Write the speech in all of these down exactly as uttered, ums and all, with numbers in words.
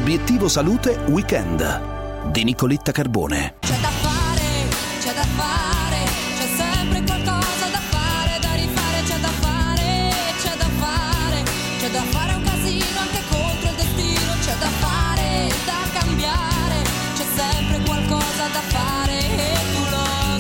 Obiettivo Salute Weekend di Nicoletta Carbone. C'è da fare, c'è da fare, c'è sempre qualcosa da fare, da rifare, c'è da fare, c'è da fare, c'è da fare un casino anche contro il destino, c'è da fare, da cambiare, c'è sempre qualcosa da fare e tu lo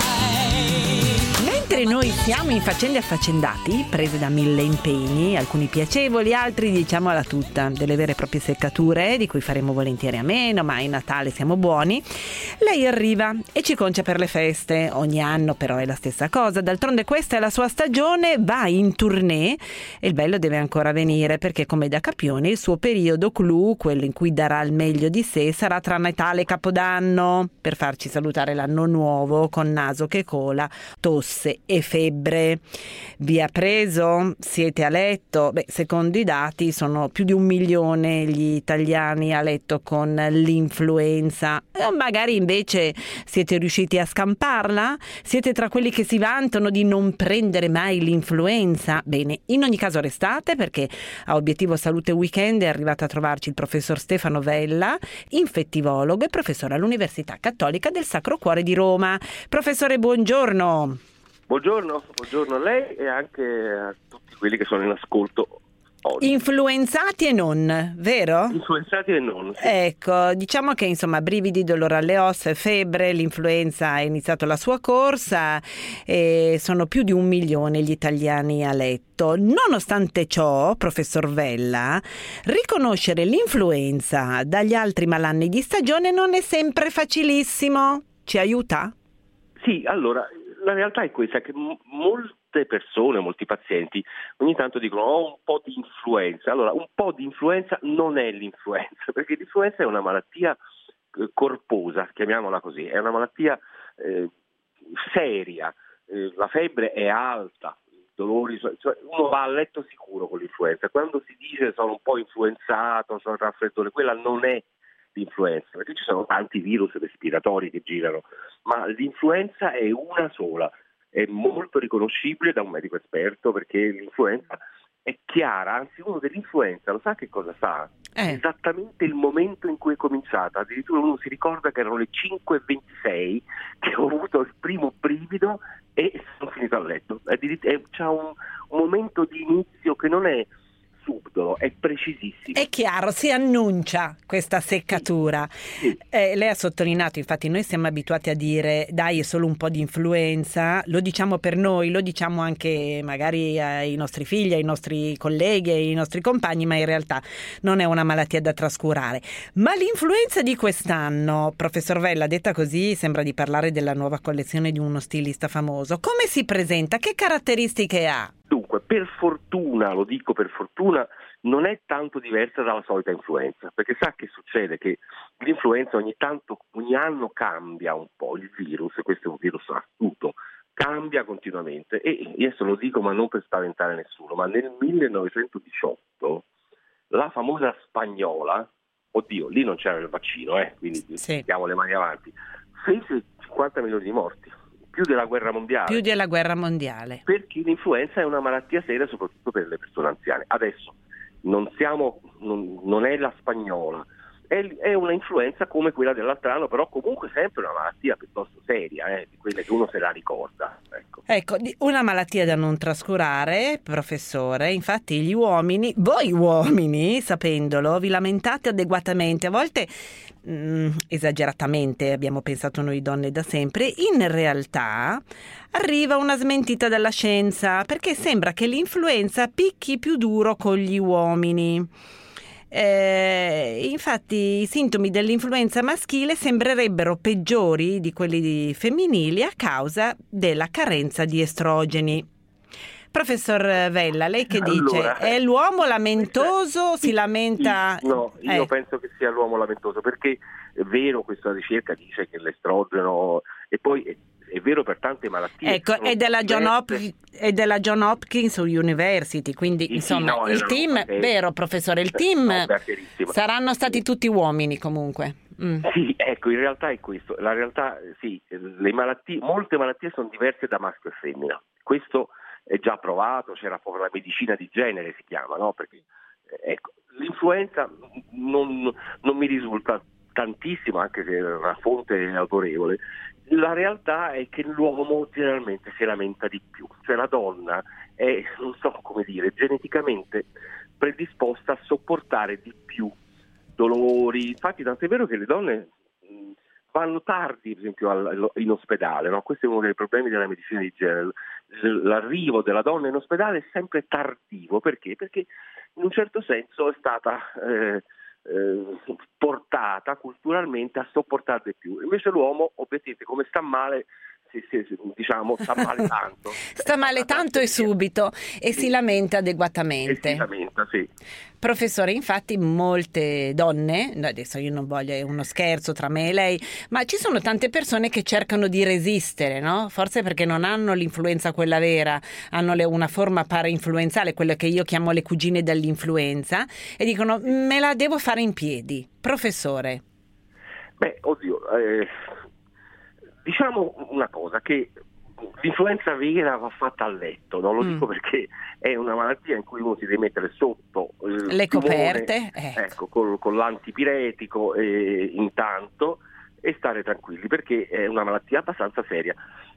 sai. Mentre noi siamo in faccende affaccendati, prese da mille impegni, alcuni piacevoli, altri diciamo alla tutta, delle vere e proprie seccature di cui faremo volentieri a meno, ma in Natale siamo buoni, lei arriva e ci concia per le feste. Ogni anno però è la stessa cosa, d'altronde questa è la sua stagione, va in tournée e il bello deve ancora venire, perché come da Capione il suo periodo clou, quello in cui darà il meglio di sé, sarà tra Natale e Capodanno, per farci salutare l'anno nuovo con naso che cola, tosse e febbre. Vi ha preso? Siete a letto? Beh, secondo i dati sono più di un milione gli italiani a letto con l'influenza. Eh, magari invece siete riusciti a scamparla? Siete tra quelli che si vantano di non prendere mai l'influenza? Bene, in ogni caso restate, perché a Obiettivo Salute Weekend è arrivato a trovarci il professor Stefano Vella, infettivologo e professore all'Università Cattolica del Sacro Cuore di Roma. Professore, buongiorno. Buongiorno, buongiorno a lei e anche a tutti quelli che sono in ascolto oggi. Influenzati e non, vero? Influenzati e non, sì. Ecco, diciamo che insomma brividi, dolore alle ossa, febbre, l'influenza ha iniziato la sua corsa e sono più di un milione gli italiani a letto. Nonostante ciò, professor Vella, riconoscere l'influenza dagli altri malanni di stagione non è sempre facilissimo. Ci aiuta? Sì, allora, la realtà è questa, che m- molte persone, molti pazienti, ogni tanto dicono ho un po' di influenza. Allora, un po' di influenza non è l'influenza, perché l'influenza è una malattia eh, corposa, chiamiamola così, è una malattia eh, seria, eh, la febbre è alta, i dolori, cioè uno va a letto sicuro con l'influenza. Quando si dice sono un po' influenzato, sono raffreddore, quella non è l'influenza, perché ci sono tanti virus respiratori che girano, ma l'influenza è una sola, è molto riconoscibile da un medico esperto, perché l'influenza è chiara, anzi uno dell'influenza lo sa che cosa fa? Eh. Esattamente il momento in cui è cominciata, addirittura uno si ricorda che erano le cinque e ventisei che ho avuto il primo brivido e sono finito a letto. C'è un, un momento di inizio che non è subdolo, è precisissimo. È chiaro, si annuncia questa seccatura. Sì, sì. Eh, lei ha sottolineato, infatti noi siamo abituati a dire dai è solo un po' di influenza, lo diciamo per noi, lo diciamo anche magari ai nostri figli, ai nostri colleghi, ai nostri compagni, ma in realtà non è una malattia da trascurare. Ma l'influenza di quest'anno, professor Vella, detta così sembra di parlare della nuova collezione di uno stilista famoso. Come si presenta? Che caratteristiche ha? Dunque, per fortuna, lo dico per fortuna, non è tanto diversa dalla solita influenza, perché sa che succede che l'influenza ogni tanto, ogni anno cambia un po' il virus, questo è un virus astuto, cambia continuamente e adesso lo dico ma non per spaventare nessuno, ma nel millenovecentodiciotto la famosa spagnola, oddio, lì non c'era il vaccino, eh, quindi Sì. mettiamo le mani avanti, fece cinquanta milioni di morti. Più della guerra mondiale. Più della guerra mondiale. Perché l'influenza è una malattia seria soprattutto per le persone anziane. Adesso non siamo, non, non è la spagnola, è, è una influenza come quella dell'altro anno, però comunque sempre una malattia piuttosto seria, eh, di quelle che uno se la ricorda. Ecco. Ecco, una malattia da non trascurare, professore. Infatti gli uomini, voi uomini, sapendolo, vi lamentate adeguatamente, a volte mh, esageratamente, abbiamo pensato noi donne da sempre. In realtà arriva una smentita dalla scienza, perché sembra che l'influenza picchi più duro con gli uomini. Eh, infatti i sintomi dell'influenza maschile sembrerebbero peggiori di quelli femminili a causa della carenza di estrogeni. Professor Vella, lei che dice? Allora, È l'uomo lamentoso? Si lamenta? No, io eh. penso che sia l'uomo lamentoso, perché è vero, questa ricerca dice che l'estrogeno, e poi è, è vero per tante malattie. Ecco, è della, John Hop- è della John Hopkins University, quindi sì, insomma sì, no, il team, è vero professore, il team no, saranno stati tutti uomini comunque. Mm. Sì, ecco, in realtà è questo. La realtà, sì, le malattie, molte malattie sono diverse da maschio e femmina. Questo è già provato, c'era proprio la medicina di genere, si chiama, no? Perché Ecco, l'influenza non, non mi risulta tantissimo, anche se è una fonte autorevole. La realtà è che l'uomo generalmente si lamenta di più, cioè la donna è, non so come dire, geneticamente predisposta a sopportare di più dolori. Infatti tant'è vero che le donne mh, vanno tardi, per esempio, al, in ospedale, no? Questo è uno dei problemi della medicina di genere. L'arrivo della donna in ospedale è sempre tardivo. Perché? Perché in un certo senso è stata eh, eh, portata culturalmente a sopportare di più. Invece l'uomo, obiettivamente, come sta male, si, si, diciamo, sta male tanto. Sta male tanto e subito e sì. si lamenta adeguatamente. E si lamenta, sì. Professore, infatti molte donne, adesso io non voglio, è uno scherzo tra me e lei, ma ci sono tante persone che cercano di resistere, no? Forse perché non hanno l'influenza quella vera, hanno le, una forma parainfluenzale, quella che io chiamo le cugine dell'influenza, e dicono me la devo fare in piedi. Professore. Beh, oddio, eh, diciamo una cosa, che l'influenza vera va fatta a letto, non lo mm. dico perché è una malattia in cui uno si deve mettere sotto eh, le coperte, timone, ecco, ecco con, con l'antipiretico eh, intanto, e stare tranquilli, perché è una malattia abbastanza seria.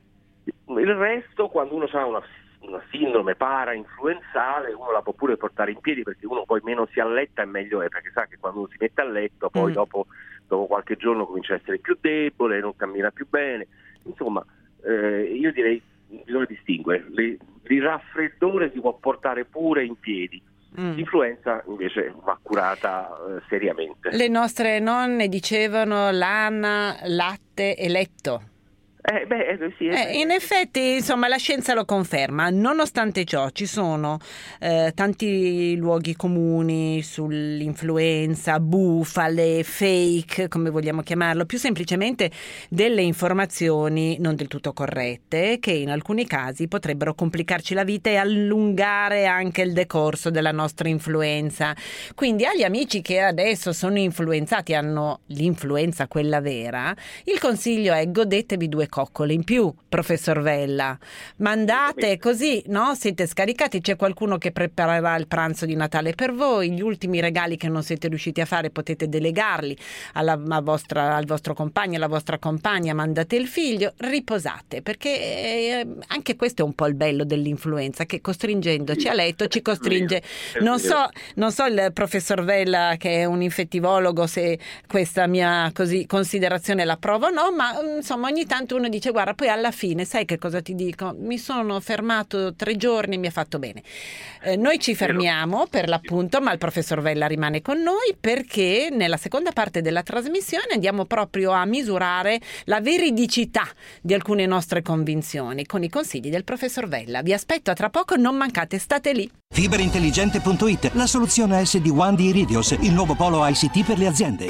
Il resto, quando uno ha una, una sindrome para-influenzale, uno la può pure portare in piedi, perché uno poi meno si alletta e meglio è, perché sa che quando uno si mette a letto poi mm. dopo, dopo qualche giorno comincia a essere più debole, non cammina più bene, insomma. Eh, io direi bisogna distinguere. Le, il raffreddore si può portare pure in piedi, mm. l'influenza invece va curata eh, seriamente. Le nostre nonne dicevano lana, latte e letto. Eh, beh, eh, sì, eh, eh, in effetti, insomma, la scienza lo conferma. Nonostante ciò, ci sono eh, tanti luoghi comuni sull'influenza, bufale, fake, come vogliamo chiamarlo, più semplicemente delle informazioni non del tutto corrette, che in alcuni casi potrebbero complicarci la vita e allungare anche il decorso della nostra influenza. Quindi agli amici che adesso sono influenzati, hanno l'influenza quella vera, il consiglio è: godetevi due coccole in più, professor Vella, mandate così, no? Siete scaricati, c'è qualcuno che preparerà il pranzo di Natale per voi, gli ultimi regali che non siete riusciti a fare potete delegarli alla, a vostra, al vostro compagno, alla vostra compagna, mandate il figlio, riposate, perché eh, anche questo è un po' il bello dell'influenza, che costringendoci a letto ci costringe, non so, non so il professor Vella, che è un infettivologo, se questa mia così considerazione la prova o no, ma insomma ogni tanto uno dice: guarda, poi alla fine sai che cosa ti dico? Mi sono fermato tre giorni e mi ha fatto bene. Eh, noi ci fermiamo per l'appunto, ma il professor Vella rimane con noi, perché nella seconda parte della trasmissione andiamo proprio a misurare la veridicità di alcune nostre convinzioni con i consigli del professor Vella. Vi aspetto a tra poco, non mancate, state lì. Fiberintelligente punto it, la soluzione S D uno di Iridios, il nuovo polo I C T per le aziende.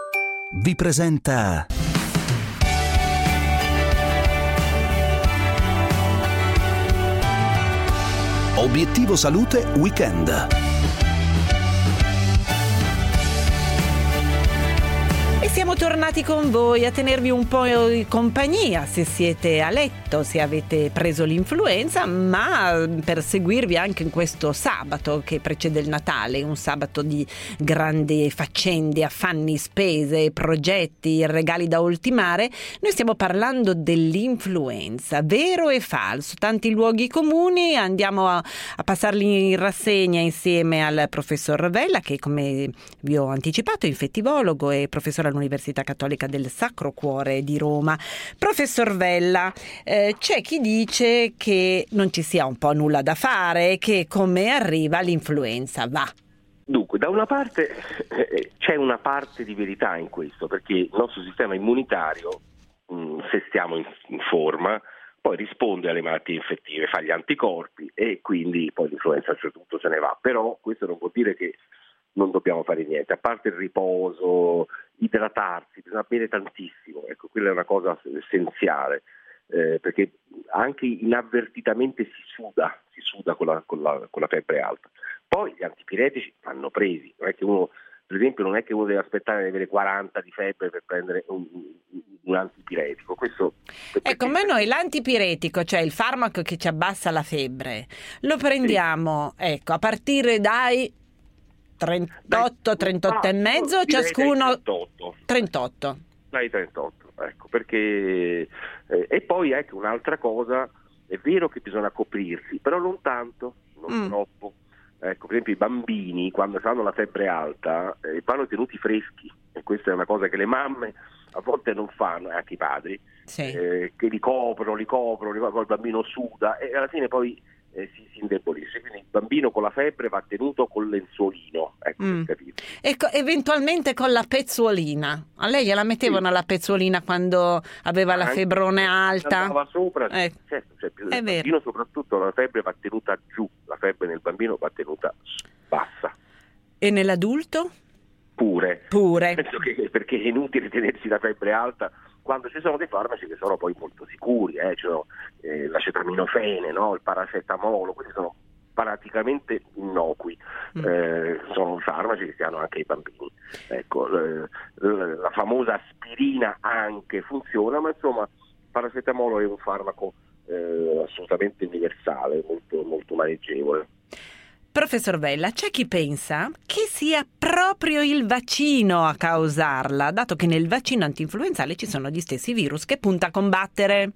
Vi presenta Obiettivo Salute Weekend. E siamo tornati con voi a tenervi un po' in compagnia, se siete a letto, se avete preso l'influenza, ma per seguirvi anche in questo sabato che precede il Natale, un sabato di grandi faccende, affanni, spese, progetti, regali da ultimare. Noi stiamo parlando dell'influenza, vero e falso, tanti luoghi comuni, andiamo a, a passarli in rassegna insieme al professor Vella, che come vi ho anticipato è infettivologo e professore all'Università Cattolica del Sacro Cuore di Roma. Professor Vella, eh, c'è chi dice che non ci sia un po' nulla da fare, che come arriva l'influenza va. Dunque, da una parte eh, c'è una parte di verità in questo, perché il nostro sistema immunitario, mh, se stiamo in, in forma, poi risponde alle malattie infettive, fa gli anticorpi e quindi poi l'influenza a un certo punto se ne va. Però questo non vuol dire che non dobbiamo fare niente, a parte il riposo, idratarsi, bisogna bere tantissimo, ecco, quella è una cosa essenziale, eh, perché anche inavvertitamente si suda, si suda con la, con la, con la febbre alta. Poi gli antipiretici vanno presi, non è che uno, per esempio, non è che uno deve aspettare di avere quaranta di febbre per prendere un, un antipiretico. Questo ecco, ma noi l'antipiretico, cioè il farmaco che ci abbassa la febbre, lo prendiamo, sì, ecco, a partire dai trentotto, trentotto e mezzo, direi ciascuno trentotto. trentotto. Dai trentotto, ecco, perché eh, e poi ecco un'altra cosa, è vero che bisogna coprirsi, però non tanto, non Mm. troppo. Ecco, per esempio i bambini quando hanno la febbre alta eh, vanno tenuti freschi, e questa è una cosa che le mamme a volte non fanno, e anche i padri, Sì. eh, che li coprono, li coprono, li coprono, il bambino suda e alla fine poi eh, si, si indebolisce. Quindi il bambino con la febbre va tenuto col lenzuolino, ecco, Mm. per capire. Ecco, eventualmente con la pezzuolina. A lei gliela mettevano Sì. la pezzuolina quando aveva la Anche febbrone se alta? andava sopra, Eh, certo, cioè, il è vero. bambino soprattutto la febbre va tenuta giù, la febbre nel bambino va tenuta bassa. E nell'adulto? Pure. Pure. Penso che perché è inutile tenersi la febbre alta quando ci sono dei farmaci che sono poi molto sicuri, eh, cioè, eh, l'acetaminofene, no? Il paracetamolo, questi sono praticamente innocui, Mm. eh, sono farmaci che si hanno anche i bambini. Ecco, eh, la famosa aspirina anche funziona, ma insomma il paracetamolo è un farmaco eh, assolutamente universale, molto, molto maneggevole. Professor Vella, c'è chi pensa che sia proprio il vaccino a causarla, dato che nel vaccino antinfluenzale ci sono gli stessi virus che punta a combattere.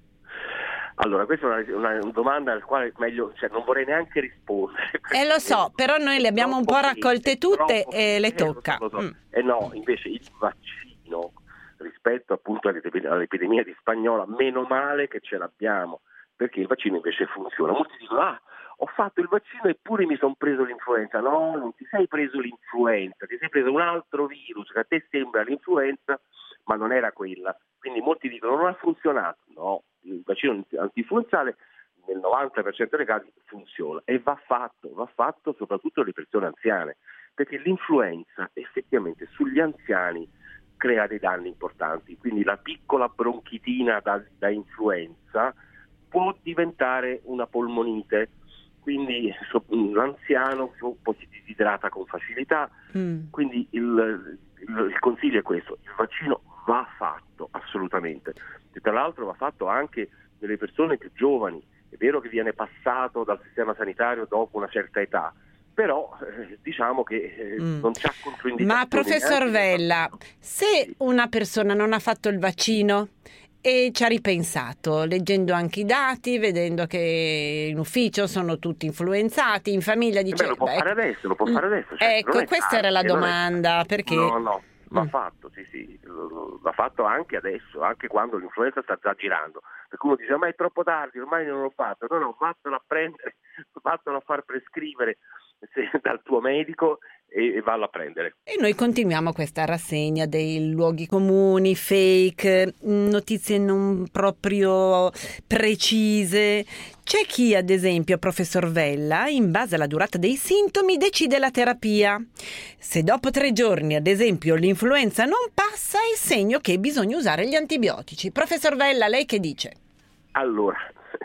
Allora, questa è una, una domanda al quale meglio, cioè, non vorrei neanche rispondere. Eh lo so, però noi le abbiamo un po' raccolte tutte e le tocca. Eh, lo so, lo so. Mm. Eh no, invece il vaccino rispetto appunto all'epidemia, all'epidemia di spagnola, meno male che ce l'abbiamo, perché il vaccino invece funziona. Molti dicono, ah, ho fatto il vaccino eppure mi sono preso l'influenza. No, non ti sei preso l'influenza, ti sei preso un altro virus che a te sembra l'influenza, ma non era quella. Quindi molti dicono, non ha funzionato. No, il vaccino antinfluenzale nel novanta per cento dei casi funziona e va fatto, va fatto soprattutto alle persone anziane, perché l'influenza effettivamente sugli anziani crea dei danni importanti, quindi la piccola bronchitina da, da influenza può diventare una polmonite, quindi so, l'anziano poi si disidrata con facilità, Mm. quindi il, il, il consiglio è questo, il vaccino va fatto assolutamente, e tra l'altro va fatto anche nelle persone più giovani. È vero che viene passato dal sistema sanitario dopo una certa età, però eh, diciamo che eh, Mm. non c'ha controindicazioni. Ma professor neanche nel Vella, vaccino. se una persona non ha fatto il vaccino e ci ha ripensato, leggendo anche i dati, vedendo che in ufficio sono tutti influenzati, in famiglia Eh dice... beh, lo può beh, fare adesso, lo può fare adesso. certo, ecco, non è questa tardi, era la non è domanda, tardi. perché... No, no, va Mm. fatto, sì, sì, lo- l'ha fatto anche adesso, anche quando l'influenza sta già girando. Perché uno dice, ma è troppo tardi, ormai non l'ho fatto. No, no, vattelo a prendere, vattelo a far prescrivere se- dal tuo medico e, e vallo a prendere. E noi continuiamo questa rassegna dei luoghi comuni, fake, notizie non proprio precise. C'è chi, ad esempio, professor Vella, in base alla durata dei sintomi, decide la terapia. Se dopo tre giorni, ad esempio, l'influenza non passa, è segno che bisogna usare gli antibiotici. Professor Vella, lei che dice? Allora,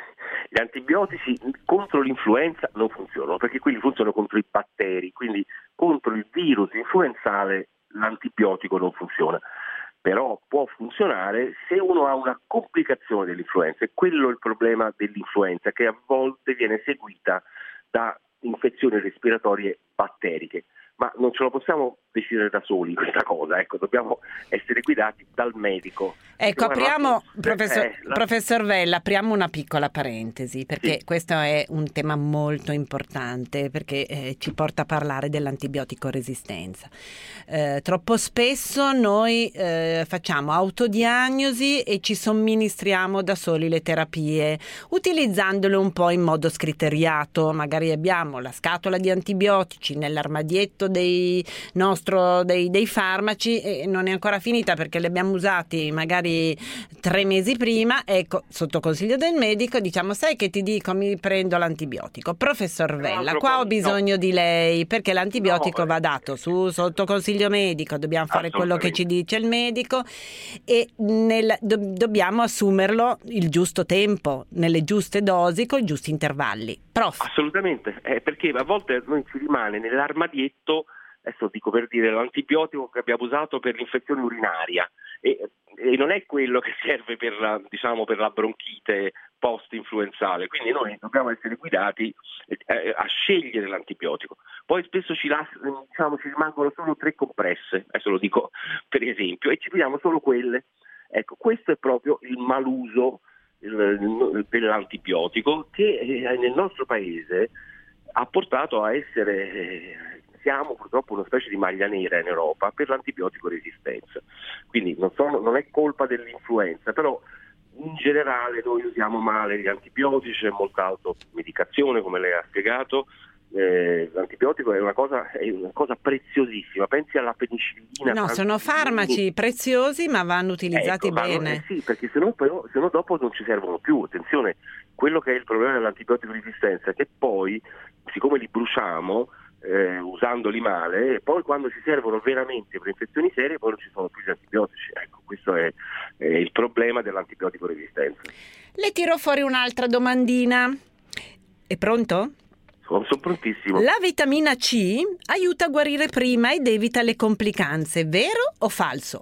gli antibiotici contro l'influenza non funzionano, perché quelli funzionano contro i batteri, quindi contro il virus influenzale l'antibiotico non funziona. Però può funzionare se uno ha una complicazione dell'influenza, e quello è il problema dell'influenza, che a volte viene seguita da infezioni respiratorie batteriche. Ma non ce lo possiamo decidere da soli questa cosa, ecco, dobbiamo essere guidati dal medico. Ecco, Guarda, apriamo, eh, professor, eh, la- professor Vella, apriamo una piccola parentesi, perché Sì. questo è un tema molto importante, perché eh, ci porta a parlare dell'antibiotico resistenza. Eh, troppo spesso noi eh, facciamo autodiagnosi e ci somministriamo da soli le terapie, utilizzandole un po' in modo scriteriato. Magari abbiamo la scatola di antibiotici nell'armadietto dei, nostro, dei, dei farmaci e non è ancora finita perché li abbiamo usati magari tre mesi prima. Ecco, sotto consiglio del medico diciamo, sai che ti dico, mi prendo l'antibiotico. Professor Vella, qua ho bisogno di lei, perché l'antibiotico No, va dato su sotto consiglio medico, dobbiamo fare quello che ci dice il medico e nel, do, dobbiamo assumerlo il giusto tempo, nelle giuste dosi, con i giusti intervalli. Prof. Assolutamente, eh, perché a volte noi ci rimane nell'armadietto adesso dico per dire, l'antibiotico che abbiamo usato per l'infezione urinaria e, e non è quello che serve per la, diciamo, per la bronchite post-influenzale, quindi noi dobbiamo essere guidati eh, a scegliere l'antibiotico. Poi spesso ci, las- diciamo, ci rimangono solo tre compresse, adesso lo dico per esempio, e ci prendiamo solo quelle. Ecco, questo è proprio il maluso il, dell'antibiotico che eh, nel nostro paese ha portato a essere, eh, siamo purtroppo una specie di maglia nera in Europa per l'antibiotico resistenza. Quindi non, sono, non è colpa dell'influenza, però in generale noi usiamo male gli antibiotici, c'è molta automedicazione, come lei ha spiegato. Eh, l'antibiotico è una cosa è una cosa preziosissima, pensi alla penicillina. No, sono farmaci preziosi ma vanno utilizzati ecco, bene. Vanno, eh sì, perché sennò, però, sennò dopo non ci servono più. Attenzione, quello che è il problema dell'antibiotico resistenza è che poi, siccome li bruciamo eh, usandoli male, poi quando ci servono veramente per infezioni serie poi non ci sono più gli antibiotici. Ecco, questo è, è il problema dell'antibiotico resistenza. Le tiro fuori un'altra domandina. È pronto? Sono prontissimo. La vitamina C aiuta a guarire prima ed evita le complicanze, vero o falso?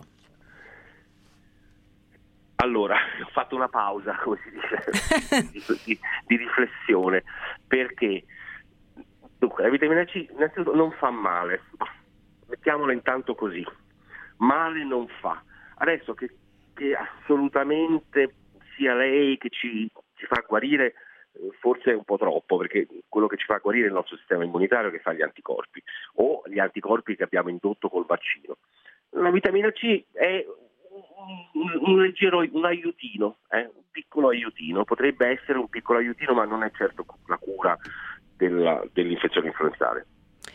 Allora, ho fatto una pausa, come si dice, di, di, di riflessione, perché dunque, la vitamina C innanzitutto non fa male, mettiamola intanto così, male non fa. Adesso che, che assolutamente sia lei che ci, ci fa guarire, forse è un po' troppo, perché quello che ci fa guarire è il nostro sistema immunitario che fa gli anticorpi o gli anticorpi che abbiamo indotto col vaccino. La vitamina C è un, un leggero un aiutino, eh? un piccolo aiutino, potrebbe essere un piccolo aiutino, ma non è certo la cura della, dell'infezione influenzale.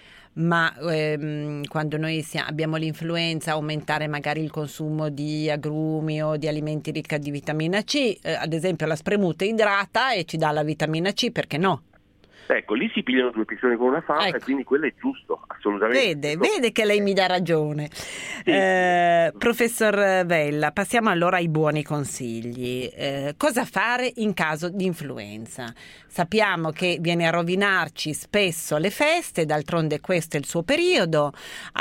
Ma ehm, quando noi sia, abbiamo l'influenza, aumentare magari il consumo di agrumi o di alimenti ricchi di vitamina C, eh, ad esempio la spremuta idrata e ci dà la vitamina C, perché no? Ecco, lì si pigliano due pistoni con una fava, ecco. E quindi quello è giusto, assolutamente. Vede, vede che lei mi dà ragione. Sì. Eh, professor Vella, passiamo allora ai buoni consigli. Eh, cosa fare in caso di influenza? Sappiamo che viene a rovinarci spesso le feste, d'altronde questo è il suo periodo.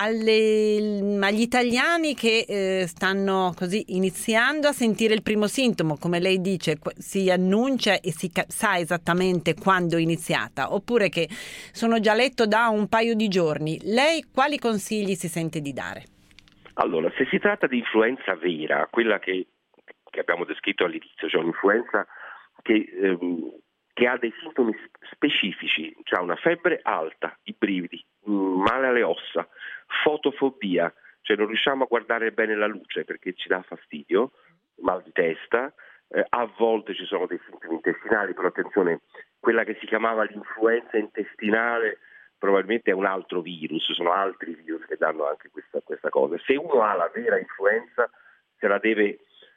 Alle, agli italiani che eh, stanno così iniziando a sentire il primo sintomo, come lei dice, si annuncia e si ca- sa esattamente quando è iniziata, oppure che sono già letto da un paio di giorni, lei quali consigli si sente di dare? Allora, se si tratta di influenza vera, quella che, che abbiamo descritto all'inizio, cioè un'influenza che, ehm, che ha dei sintomi specifici, cioè una febbre alta, i brividi, male alle ossa, fotofobia, cioè non riusciamo a guardare bene la luce perché ci dà fastidio, mal di testa, eh, a volte ci sono dei sintomi intestinali, però attenzione, quella che si chiamava l'influenza intestinale probabilmente è un altro virus, sono altri virus che danno anche questa, questa cosa. Se uno ha la vera influenza se la deve,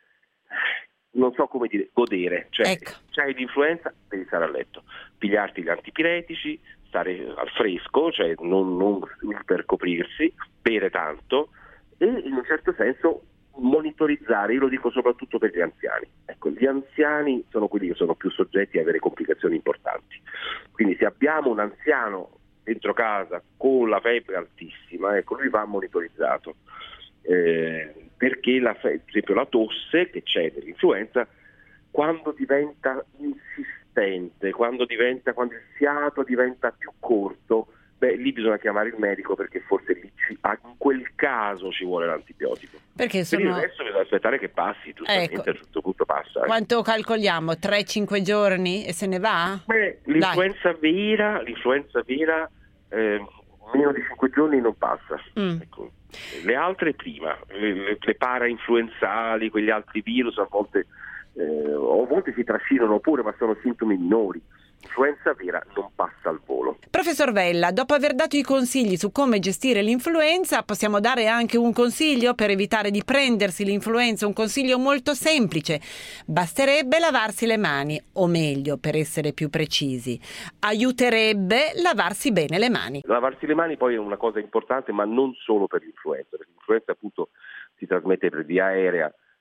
non so come dire, godere, cioè ecco. Se hai l'influenza devi stare a letto, pigliarti gli antipiretici, stare al fresco, cioè non, non ipercoprirsi, bere tanto e in un certo senso monitorizzare, io lo dico soprattutto per gli anziani. Ecco, gli anziani sono quelli che sono più soggetti a avere complicazioni importanti. Quindi se abbiamo un anziano dentro casa con la febbre altissima, ecco, lui va monitorizzato. Eh, perché la, per esempio la tosse che c'è nell'influenza, quando diventa insistente, quando diventa, quando il fiato diventa più corto, beh, lì bisogna chiamare il medico perché forse lì ci, in quel caso ci vuole l'antibiotico. Perché sono... Quindi adesso bisogna aspettare che passi, giustamente, ecco. A un certo punto passa. Eh. Quanto calcoliamo? tre cinque giorni e se ne va? Beh, l'influenza Dai. vera, l'influenza vera eh, meno di cinque giorni non passa. Mm. Ecco. Le altre prima, le, le parainfluenzali, quegli altri virus a volte, eh, a volte si trascinano pure, ma sono sintomi minori. L'influenza vera non passa al volo. Professor Vella, dopo aver dato i consigli su come gestire l'influenza, possiamo dare anche un consiglio per evitare di prendersi l'influenza, un consiglio molto semplice. Basterebbe lavarsi le mani, o meglio, per essere più precisi, aiuterebbe lavarsi bene le mani. Lavarsi le mani poi è una cosa importante, ma non solo per l'influenza, perché l'influenza appunto si trasmette per via aerea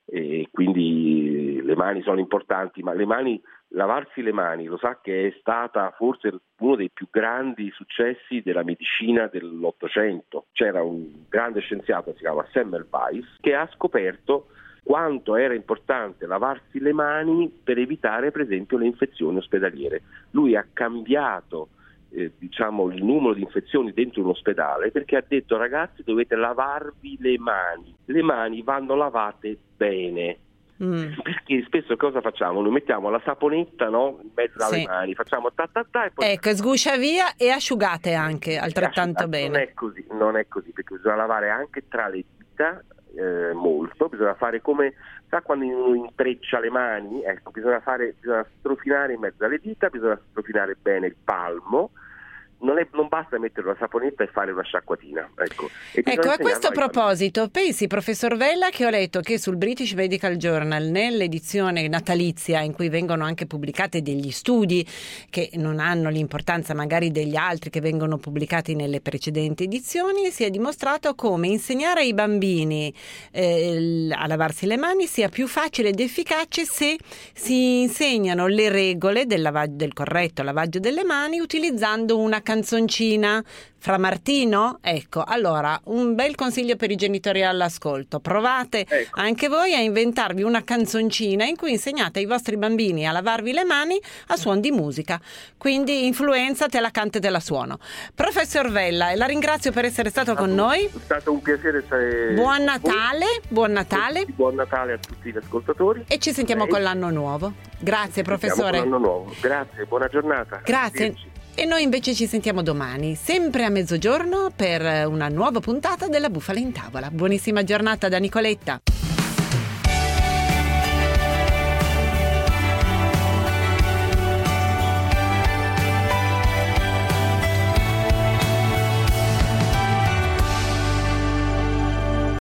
e quindi le mani sono importanti, ma le mani, lavarsi le mani, lo sa che è stata forse uno dei più grandi successi della medicina dell'Ottocento. C'era un grande scienziato, si chiama Semmelweis, che ha scoperto quanto era importante lavarsi le mani per evitare per esempio le infezioni ospedaliere. Lui ha cambiato eh, diciamo il numero di infezioni dentro un ospedale perché ha detto: ragazzi, dovete lavarvi le mani, le mani vanno lavate bene. Mm. Perché spesso cosa facciamo? Noi mettiamo la saponetta, no, in mezzo alle sì. mani, facciamo ta ta ta e poi ecco, sguscia via e asciugate anche altrettanto bene. Non è così, non è così, perché bisogna lavare anche tra le dita. Eh, molto, bisogna fare come sa quando uno intreccia le mani, ecco, bisogna fare, bisogna strofinare in mezzo alle dita, bisogna strofinare bene il palmo, non, è, non basta mettere la saponetta e fare una sciacquatina, ecco. E ecco, a questo proposito, pensi, professor Vella, che ho letto che sul British Medical Journal, nell'edizione natalizia in cui vengono anche pubblicati degli studi che non hanno l'importanza magari degli altri che vengono pubblicati nelle precedenti edizioni, si è dimostrato come insegnare ai bambini eh, a lavarsi le mani sia più facile ed efficace se si insegnano le regole del, lavaggio, del corretto lavaggio delle mani utilizzando una canzoncina. Fra Martino? Ecco, allora un bel consiglio per i genitori all'ascolto: provate ecco. anche voi a inventarvi una canzoncina in cui insegnate ai vostri bambini a lavarvi le mani a suon di musica, quindi Influenza te la canto e te la suono. Professor Vella, la ringrazio per essere stato con noi, è stato un piacere stare... buon Natale buon Natale buon Natale a tutti gli ascoltatori e ci sentiamo con l'anno nuovo. Grazie professore. Con l'anno nuovo. Grazie, buona giornata. Grazie. E noi invece ci sentiamo domani, sempre a mezzogiorno, per una nuova puntata della Bufala in Tavola. Buonissima giornata da Nicoletta.